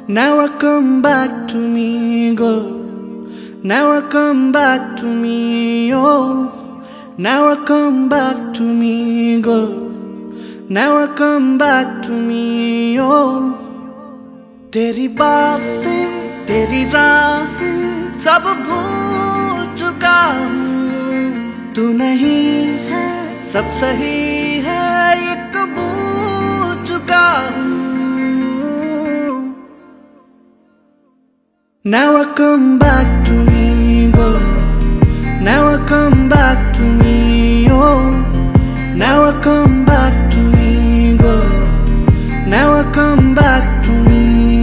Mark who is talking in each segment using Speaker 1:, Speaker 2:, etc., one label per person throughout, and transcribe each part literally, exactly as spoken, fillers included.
Speaker 1: Never come back to me, girl. Never come back to me, oh. Never come back to me, girl. Never come back to me, oh. तेरी बातें, तेरी राहें सब भूल चुका हूँ। तू नहीं है, सब सही है, ये कबूल चुका हूँ। Never come back to me, girl. Never come back to me, oh. Never come back to me, girl. Never come back to me.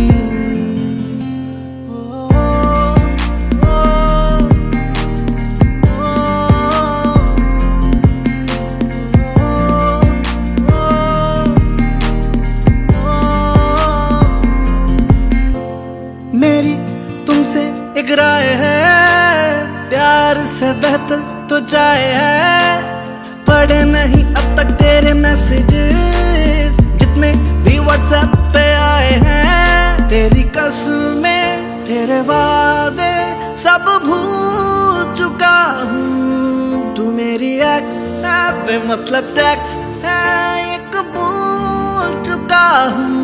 Speaker 1: मेरी तुमसे एक राय है, प्यार से बेहतर तो जाए है। पढ़े नहीं अब तक तेरे मैसेजेस, जितने भी व्हाट्सएप पे आए हैं। तेरी कसमें, तेरे वादे सब भूल चुका हूँ। तू मेरी एक्स है, पे मतलब टैक्स है, ये कबूल चुका हूँ।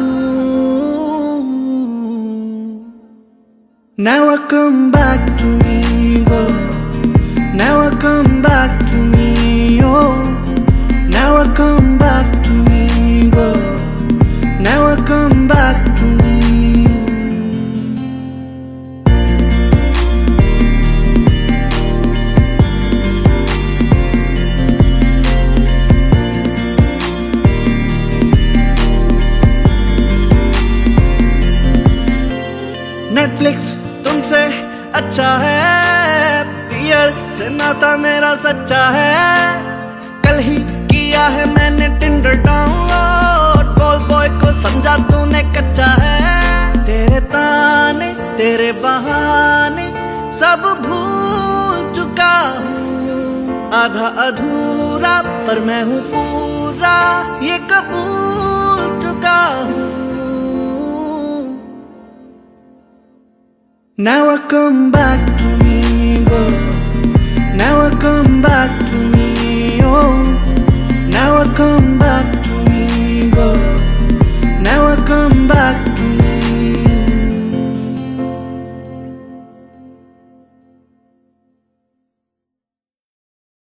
Speaker 1: Never come back to me, girl. Never come back to me, oh. Never come back to me, girl. Never come back to me. Netflix तुमसे अच्छा है, पियर से नाता मेरा सच्चा है। कल ही किया है मैंने टिंडर डाउनलोड, कॉल बॉय को समझा तूने कच्चा है। तेरे ताने, तेरे बहाने सब भूल चुका हूँ। आधा अधूरा पर मैं हूँ पूरा, ये कबूल चुका हूँ। Never come back to me, girl. Never come back